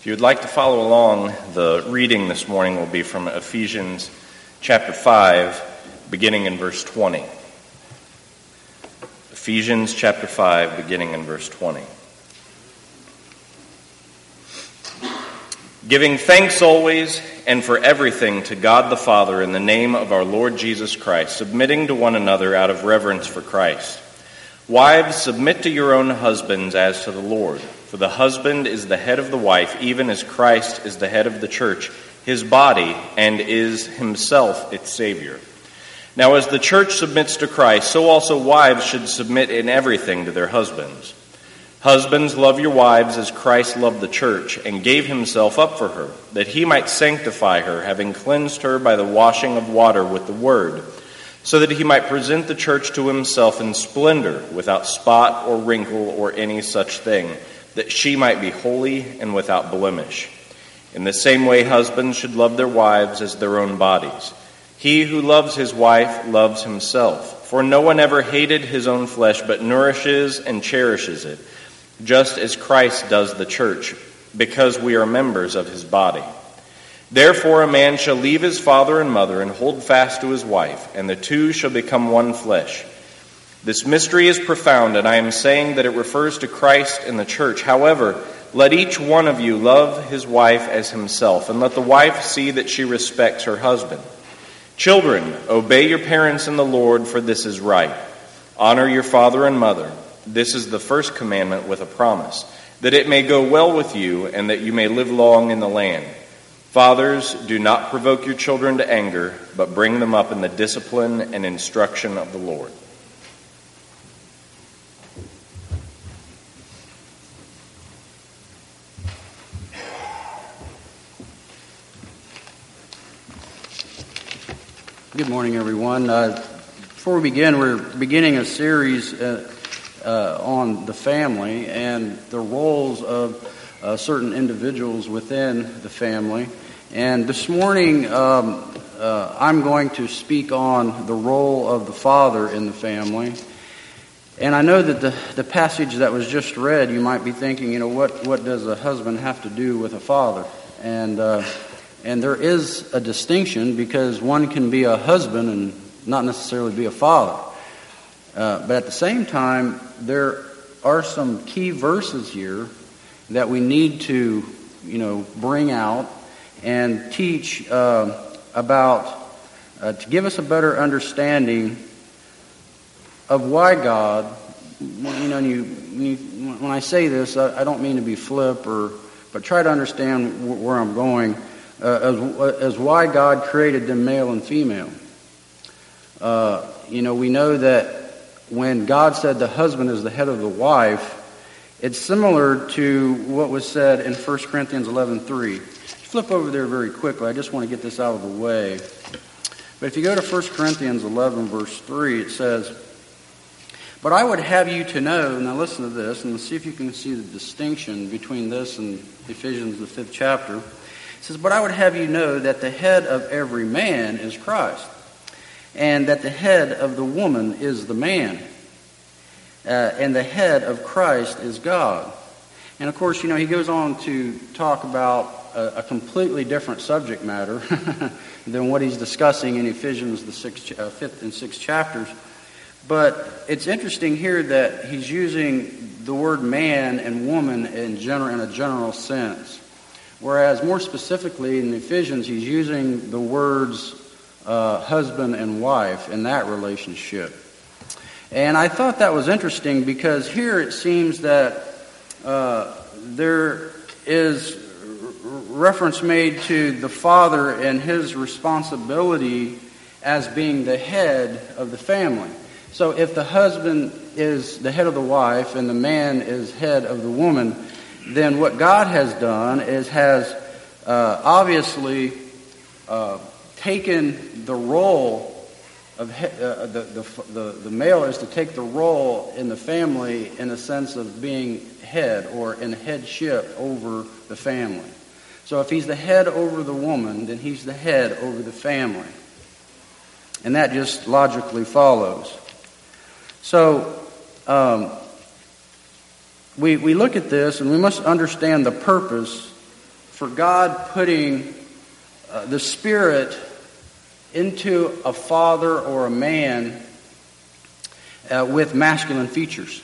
you would like to follow along, the reading this morning will be from Ephesians chapter 5, beginning in verse 20. Ephesians chapter 5, beginning in verse 20. Giving thanks always and for everything to God the Father in the name of our Lord Jesus Christ, submitting to one another out of reverence for Christ. Wives, submit to your own husbands as to the Lord. For the husband is the head of the wife, even as Christ is the head of the church, his body, and is himself its Savior. Now as the church submits to Christ, so also wives should submit in everything to their husbands. Husbands, love your wives as Christ loved the church and gave himself up for her, that he might sanctify her, having cleansed her by the washing of water with the word, so that he might present the church to himself in splendor, without spot or wrinkle or any such thing, that she might be holy and without blemish. In the same way, husbands should love their wives as their own bodies. He who loves his wife loves himself, for no one ever hated his own flesh, but nourishes and cherishes it, just as Christ does the church, because we are members of his body. Therefore a man shall leave his father and mother and hold fast to his wife, and the two shall become one flesh. This mystery is profound, and I am saying that it refers to Christ and the church. However, let each one of you love his wife as himself, and let the wife see that she respects her husband. Children, obey your parents in the Lord, for this is right. Honor your father and mother. This is the first commandment with a promise, that it may go well with you and that you may live long in the land. Fathers, do not provoke your children to anger, but bring them up in the discipline and instruction of the Lord. Good morning, everyone. Before we begin, we're beginning a series on the family and the roles of certain individuals within the family. And this morning, I'm going to speak on the role of the father in the family. And I know that the passage that was just read, you might be thinking, what does a husband have to do with a father? And there is a distinction, because one can be a husband and not necessarily be a father. But at the same time, there are some key verses here that we need to, bring out and teach about, to give us a better understanding of why God, when I say this, I don't mean to be flip, but try to understand where I'm going. As why God created them male and female. We know that when God said the husband is the head of the wife, it's similar to what was said in 1 Corinthians 11:3. Flip over there very quickly. I just want to get this out of the way. But if you go to 1 Corinthians 11, verse 3, it says, "But I would have you to know," now listen to this, and see if you can see the distinction between this and Ephesians, the 5th chapter. It says, "But I would have you know that the head of every man is Christ, and that the head of the woman is the man, and the head of Christ is God." And of course, he goes on to talk about a completely different subject matter than what he's discussing in Ephesians, the 5th and 6th chapters. But it's interesting here that he's using the word man and woman in a general sense. Whereas more specifically in Ephesians, he's using the words husband and wife in that relationship. And I thought that was interesting, because here it seems that there is reference made to the father and his responsibility as being the head of the family. So if the husband is the head of the wife and the man is head of the woman, then what God has done is obviously taken the role of the male is to take the role in the family in a sense of being head or in headship over the family. So if he's the head over the woman, then he's the head over the family. And that just logically follows. So we look at this, and we must understand the purpose for God putting the Spirit into a father or a man with masculine features.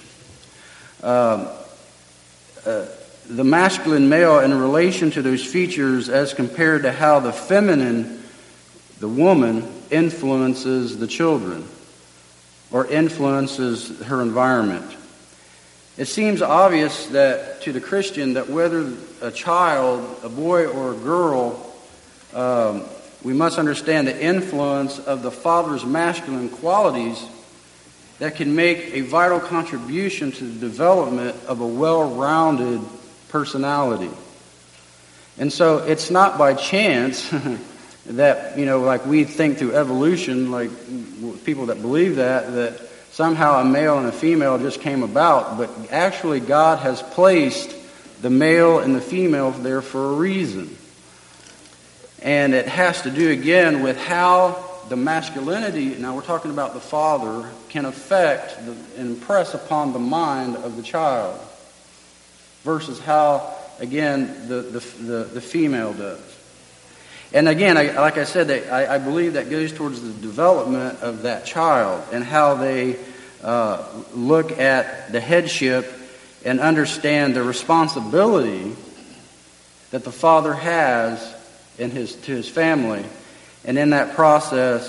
The masculine male in relation to those features as compared to how the feminine, the woman, influences the children or influences her environment. It seems obvious that to the Christian that whether a child, a boy or a girl, we must understand the influence of the father's masculine qualities that can make a vital contribution to the development of a well-rounded personality. And so it's not by chance that, like we think through evolution, like people that believe that somehow a male and a female just came about, but actually God has placed the male and the female there for a reason. And it has to do, again, with how the masculinity, now we're talking about the father, can affect and impress upon the mind of the child versus how, again, the female does. And again, like I said, I believe that goes towards the development of that child and how they look at the headship and understand the responsibility that the father has to his family, and in that process,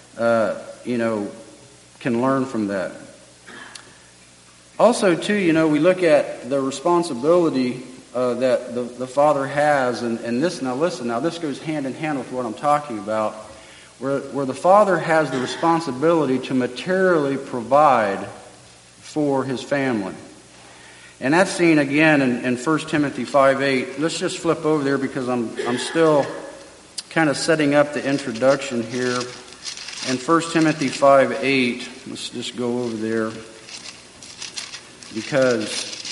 can learn from that. Also, too, we look at the responsibility that the father has, and this. Now, listen. Now, this goes hand in hand with what I'm talking about, where the father has the responsibility to materially provide for his family. And that's seen again in 1 Timothy 5:8. Let's just flip over there because I'm still kind of setting up the introduction here. In 1 Timothy 5:8, let's just go over there because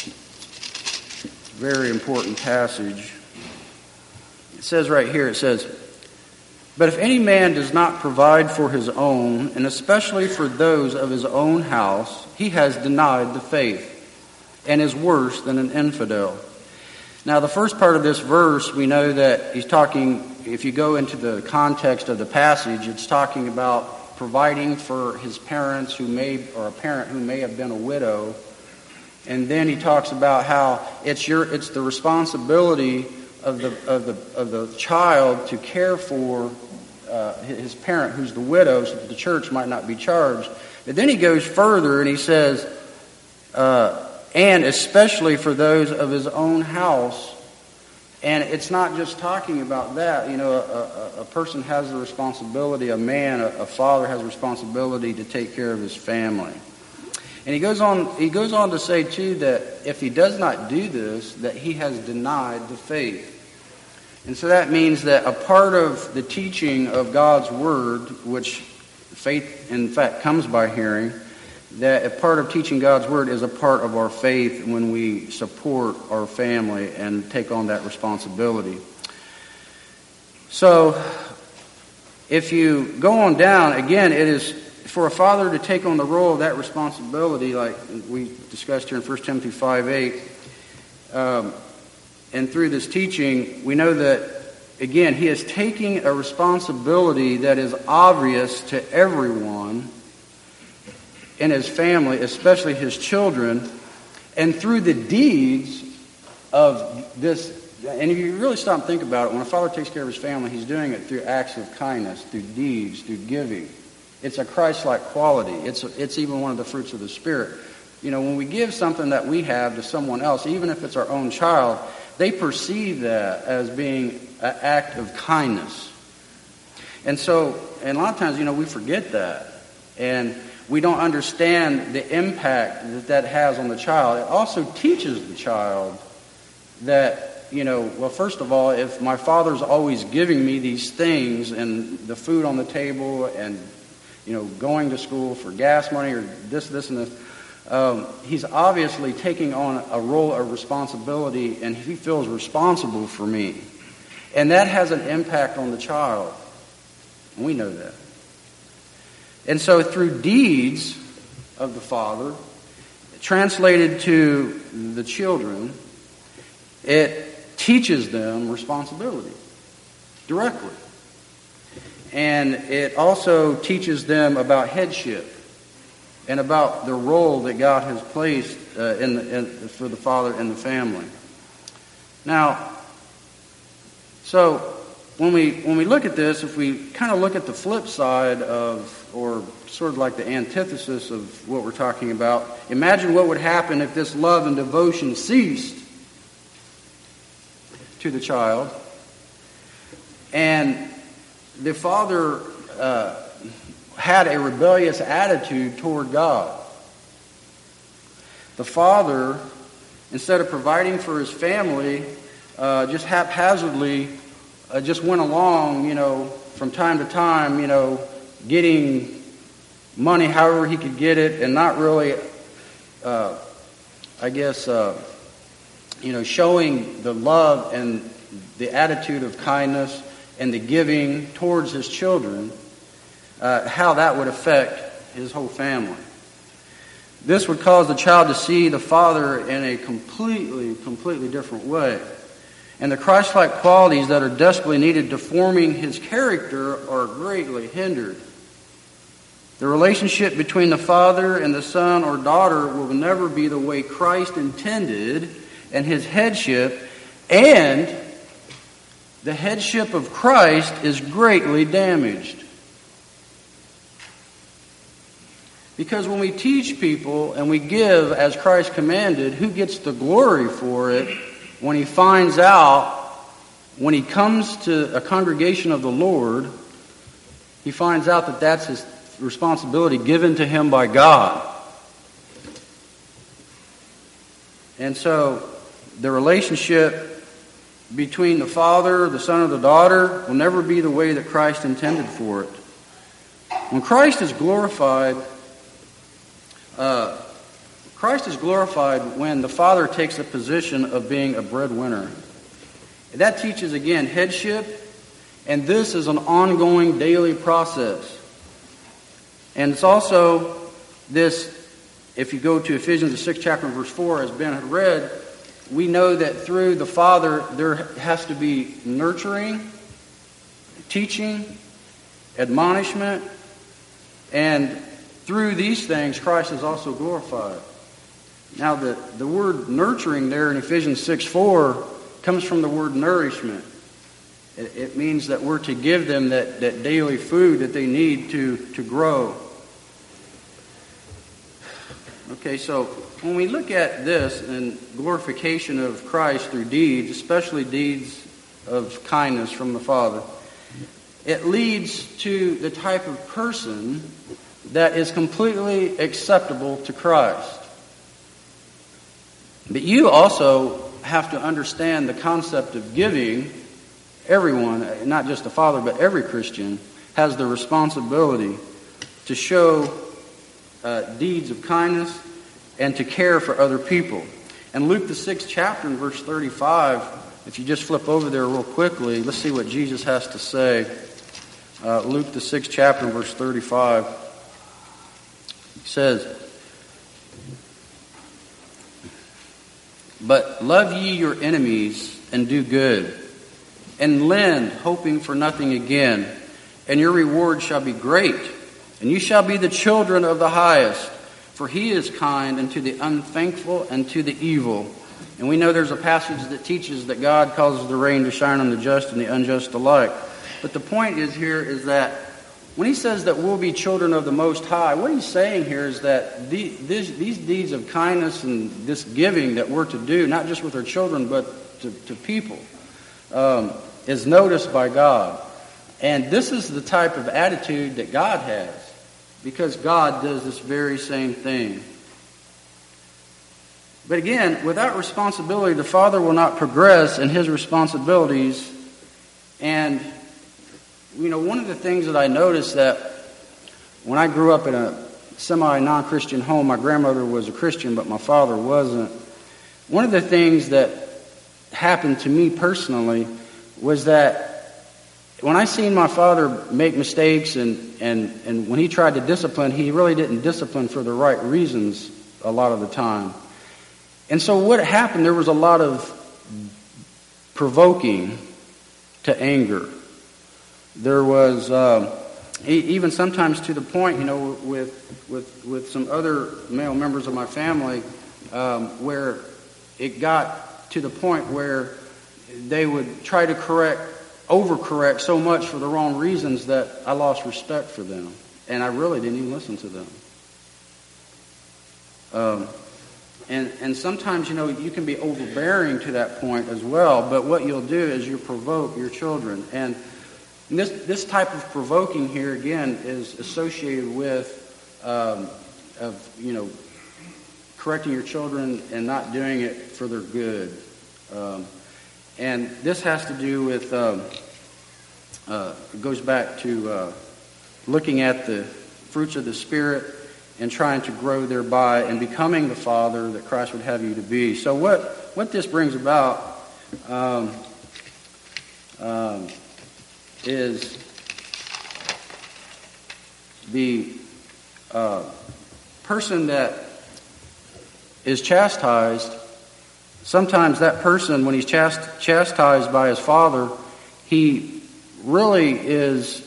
very important passage. It says right here, it says, "But if any man does not provide for his own, and especially for those of his own house, he has denied the faith and is worse than an infidel." Now, the first part of this verse, we know that he's talking, if you go into the context of the passage, it's talking about providing for his parents or a parent who may have been a widow. And then he talks about how it's the responsibility of the child to care for his parent who's the widow, so that the church might not be charged. But then he goes further and he says, and especially for those of his own house. And it's not just talking about that. A person has the responsibility, a father has a responsibility to take care of his family. And he goes on to say, too, that if he does not do this, that he has denied the faith. And so that means that a part of the teaching of God's Word, which faith, in fact, comes by hearing, that a part of teaching God's Word is a part of our faith when we support our family and take on that responsibility. So, if you go on down, again, it is for a father to take on the role of that responsibility, like we discussed here in 1 Timothy 5:8, and through this teaching, we know that, again, he is taking a responsibility that is obvious to everyone in his family, especially his children, and through the deeds of this. And if you really stop and think about it, when a father takes care of his family, he's doing it through acts of kindness, through deeds, through giving. It's a Christ-like quality. It's even one of the fruits of the Spirit. When we give something that we have to someone else, even if it's our own child, they perceive that as being an act of kindness. And a lot of times, we forget that. And we don't understand the impact that has on the child. It also teaches the child that, well, first of all, if my father's always giving me these things and the food on the table and, going to school for gas money or this, and this, he's obviously taking on a role of responsibility, and he feels responsible for me. And that has an impact on the child. And we know that. And so through deeds of the father, translated to the children, it teaches them responsibility directly. And it also teaches them about headship and about the role that God has placed for the father in the family. Now, so when we look at this, if we kind of look at the flip side of, or sort of like the antithesis of what we're talking about, imagine what would happen if this love and devotion ceased to the child, and the father had a rebellious attitude toward God. The father, instead of providing for his family, just haphazardly just went along, from time to time, getting money however he could get it, and not really, showing the love and the attitude of kindness and the giving towards his children, how that would affect his whole family. This would cause the child to see the father in a completely different way. And the Christ-like qualities that are desperately needed to forming his character are greatly hindered. The relationship between the father and the son or daughter will never be the way Christ intended, and his headship and the headship of Christ is greatly damaged. Because when we teach people and we give as Christ commanded, who gets the glory for it when he finds out, when he comes to a congregation of the Lord, he finds out that that's his responsibility given to him by God. And so the relationship between the father, the son, or the daughter will never be the way that Christ intended for it. When Christ is glorified, when the father takes the position of being a breadwinner. That teaches, again, headship, and this is an ongoing daily process. And it's also this, if you go to Ephesians, the 6th chapter, verse 4, as Ben had read, we know that through the father there has to be nurturing, teaching, admonishment, and through these things Christ is also glorified. Now the word nurturing there in Ephesians 6:4 comes from the word nourishment. It means that we're to give them that daily food that they need to grow. Okay, so when we look at this and glorification of Christ through deeds, especially deeds of kindness from the Father, it leads to the type of person that is completely acceptable to Christ. But you also have to understand the concept of giving. Everyone, not just the Father, but every Christian, has the responsibility to show deeds of kindness and to care for other people. And Luke the 6th chapter in verse 35, if you just flip over there real quickly, let's see what Jesus has to say. Luke the 6th chapter in verse 35 says, "But love ye your enemies, and do good, and lend, hoping for nothing again, and your reward shall be great, and you shall be the children of the highest, for he is kind unto the unthankful and to the evil." And we know there's a passage that teaches that God causes the rain to shine on the just and the unjust alike. But the point is here is that when he says that we'll be children of the Most High, what he's saying here is that these deeds of kindness and this giving that we're to do, not just with our children, but to people, is noticed by God. And this is the type of attitude that God has, because God does this very same thing. But again, without responsibility, the Father will not progress in his responsibilities. And one of the things that I noticed that when I grew up in a semi-non-Christian home, my grandmother was a Christian, but my father wasn't. One of the things that happened to me personally was that when I seen my father make mistakes and when he tried to discipline, he really didn't discipline for the right reasons a lot of the time. And so what happened, there was a lot of provoking to anger. There was even sometimes to the point, with some other male members of my family, where it got to the point where they would try to overcorrect so much for the wrong reasons that I lost respect for them, and I really didn't even listen to them. And sometimes, you can be overbearing to that point as well, but what you'll do is you provoke your children. And this type of provoking here, again, is associated with, correcting your children and not doing it for their good. And this has to do with, it goes back to looking at the fruits of the Spirit and trying to grow thereby and becoming the father that Christ would have you to be. So what this brings about is the person that is chastised. Sometimes that person, when he's chastised by his father, he really is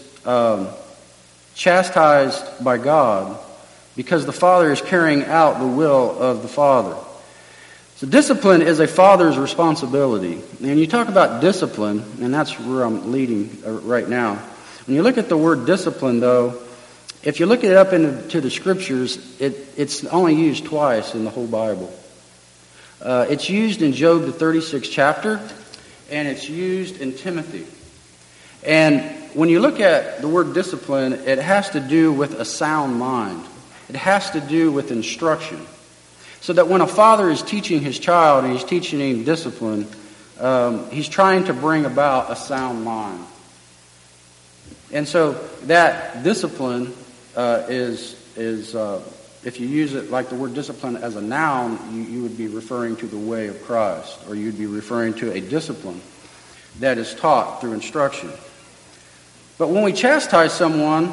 chastised by God, because the father is carrying out the will of the father. So discipline is a father's responsibility. And you talk about discipline, and that's where I'm leading right now. When you look at the word discipline, though, if you look it up into the scriptures, it's only used twice in the whole Bible. It's used in Job, the 36th chapter, and it's used in Timothy. And when you look at the word discipline, it has to do with a sound mind. It has to do with instruction. So that when a father is teaching his child and he's teaching him discipline, he's trying to bring about a sound mind. And so that discipline is if you use it like the word discipline as a noun, you would be referring to the way of Christ, or you'd be referring to a discipline that is taught through instruction. But when we chastise someone,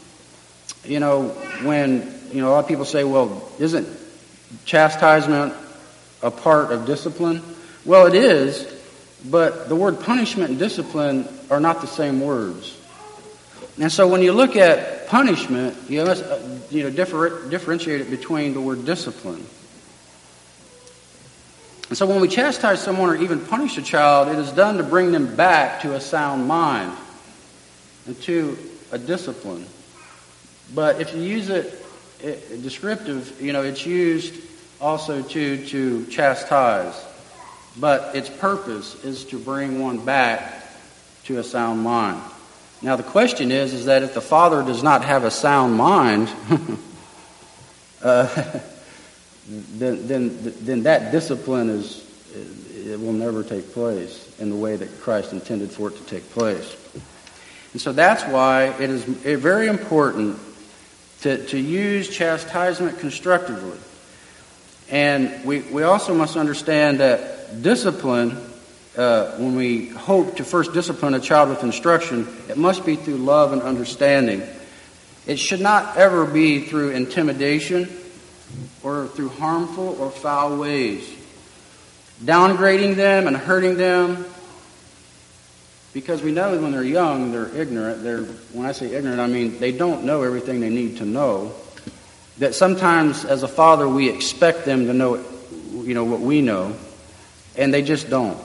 when a lot of people say, well, isn't chastisement a part of discipline? Well, it is, but the word punishment and discipline are not the same words. And so when you look at punishment, you must differentiate it between the word discipline. And so when we chastise someone or even punish a child, it is done to bring them back to a sound mind and to a discipline. But if you use it descriptive, it's used also to chastise. But its purpose is to bring one back to a sound mind. Now the question is that if the father does not have a sound mind, then that discipline it will never take place in the way that Christ intended for it to take place. And so that's why it is very important to use chastisement constructively. And we also must understand that discipline, when we hope to first discipline a child with instruction, it must be through love and understanding. It should not ever be through intimidation or through harmful or foul ways. Downgrading them and hurting them, because we know when they're young, they're ignorant. When I say ignorant, I mean they don't know everything they need to know. That sometimes, as a father, we expect them to know, what we know, and they just don't.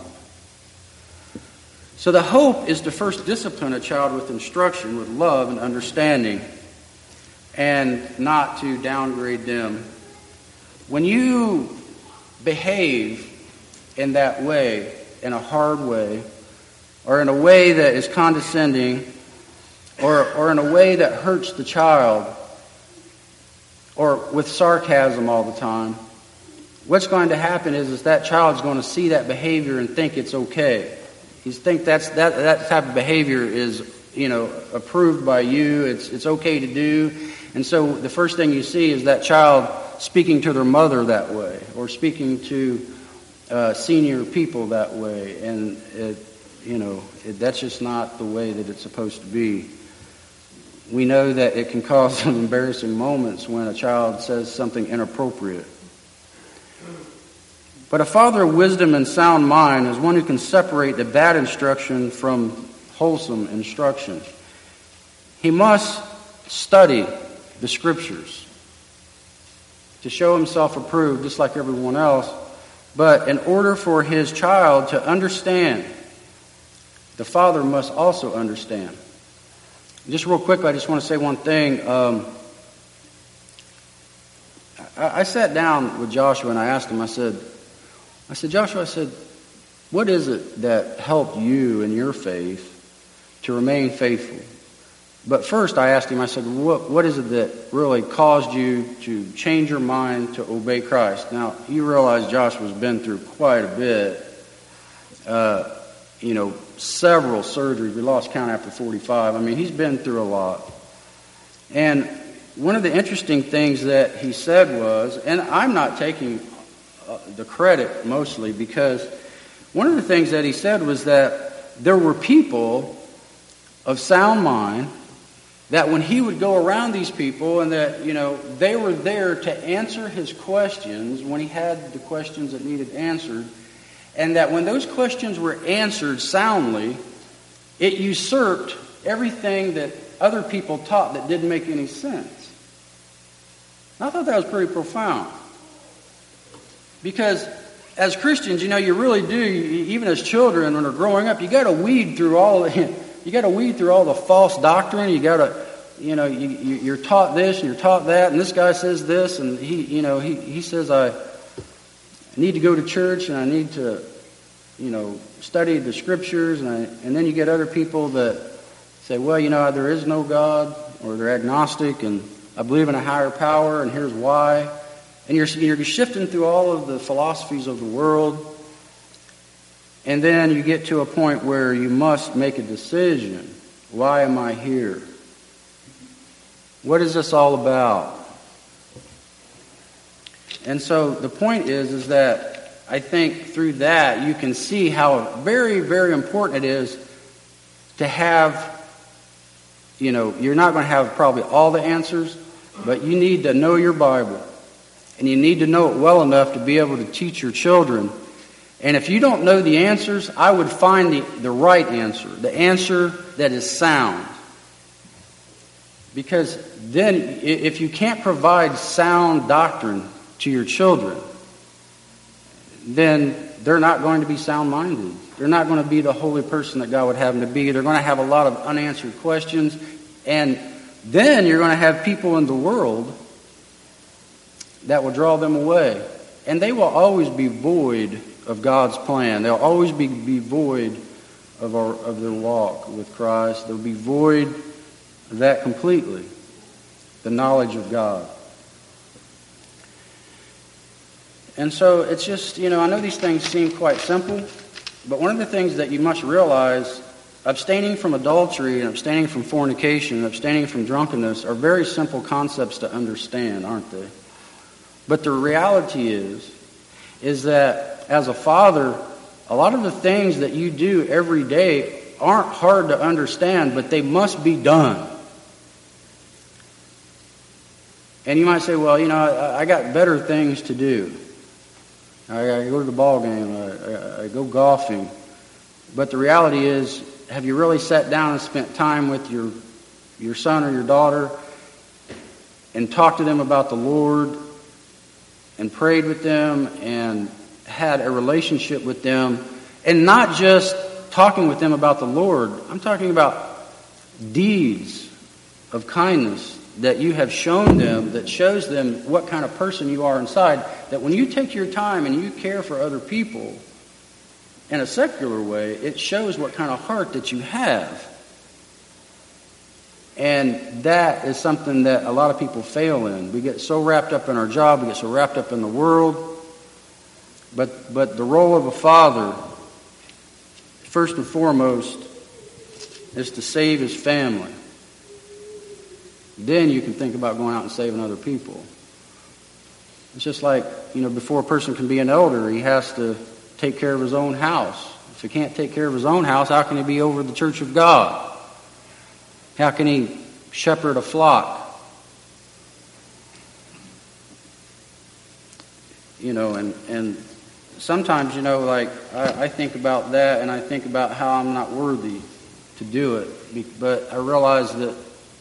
So the hope is to first discipline a child with instruction, with love and understanding, and not to downgrade them. When you behave in that way, in a hard way, or in a way that is condescending, or in a way that hurts the child, or with sarcasm all the time, what's going to happen is that child's going to see that behavior and think it's okay. He think that type of behavior is, approved by you. It's okay to do. And so the first thing you see is that child speaking to their mother that way, or speaking to senior people that way, and that's just not the way that it's supposed to be. We know that it can cause some embarrassing moments when a child says something inappropriate. But a father of wisdom and sound mind is one who can separate the bad instruction from wholesome instruction. He must study the Scriptures to show himself approved, just like everyone else. But in order for his child to understand, the father must also understand. Just real quickly, I just want to say one thing. I sat down with Joshua and I asked him, I said, Joshua, what is it that helped you in your faith to remain faithful? But first I asked him, I said, what is it that really caused you to change your mind to obey Christ? Now, you realize Joshua's been through quite a bit. Several surgeries. We lost count after 45. I mean, he's been through a lot. And one of the interesting things that he said was, and I'm not taking the credit mostly, because one of the things that he said was that there were people of sound mind that when he would go around these people and that, they were there to answer his questions when he had the questions that needed answered, and that when those questions were answered soundly, it usurped everything that other people taught that didn't make any sense. And I thought that was pretty profound. Because as Christians, you really do, even as children when they're growing up, you got to weed through all the false doctrine. You got to, you're taught this and you're taught that, and this guy says this, and he says I need to go to church and I need to, study the Scriptures, and then you get other people that say, well, there is no God, or they're agnostic, and I believe in a higher power, and here's why. And you're shifting through all of the philosophies of the world, and then you get to a point where you must make a decision. Why am I here? What is this all about? And so the point is that I think through that you can see how very, very important it is to have, you're not going to have probably all the answers, but you need to know your Bible. And you need to know it well enough to be able to teach your children. And if you don't know the answers, I would find the right answer, the answer that is sound. Because then, if you can't provide sound doctrine to your children, then they're not going to be sound-minded. They're not going to be the holy person that God would have them to be. They're going to have a lot of unanswered questions. And then you're going to have people in the world that will draw them away. And they will always be void of God's plan. They'll always be void of their walk with Christ. They'll be void of that completely, the knowledge of God. And so it's just, I know these things seem quite simple, but one of the things that you must realize, abstaining from adultery and abstaining from fornication and abstaining from drunkenness are very simple concepts to understand, aren't they? But the reality is that as a father, a lot of the things that you do every day aren't hard to understand, but they must be done. And you might say, well, I got better things to do. I go to the ball game. I go golfing. But the reality is, have you really sat down and spent time with your son or your daughter and talked to them about the Lord and prayed with them and had a relationship with them, and not just talking with them about the Lord? I'm talking about deeds of kindness that you have shown them, that shows them what kind of person you are inside, that when you take your time and you care for other people in a secular way, it shows what kind of heart that you have. And that is something that a lot of people fail in. We get so wrapped up in our job, we get so wrapped up in the world, but the role of a father, first and foremost, is to save his family. Then you can think about going out and saving other people. It's just like, before a person can be an elder, he has to take care of his own house. If he can't take care of his own house, how can he be over the church of God? How can he shepherd a flock? And sometimes, like I think about that, and I think about how I'm not worthy to do it. But I realize that,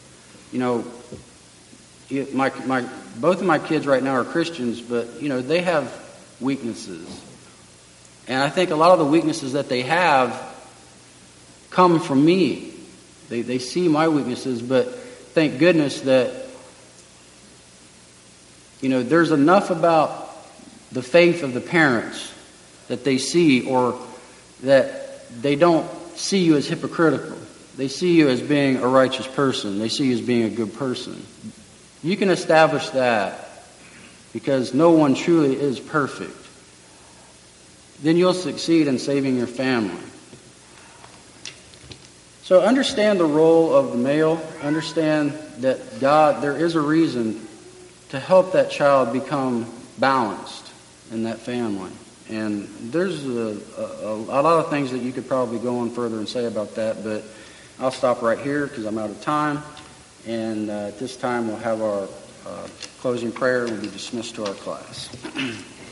both of my kids right now are Christians, but they have weaknesses, and I think a lot of the weaknesses that they have come from me. They see my weaknesses, but thank goodness that there's enough about the faith of the parents that they see, or that they don't see you as hypocritical. They see you as being a righteous person. They see you as being a good person. You can establish that, because no one truly is perfect. Then you'll succeed in saving your family. So understand the role of the male. Understand that there is a reason to help that child become balanced in that family. And there's a lot of things that you could probably go on further and say about that, but I'll stop right here because I'm out of time. And at this time, we'll have our closing prayer, and we'll be dismissed to our class.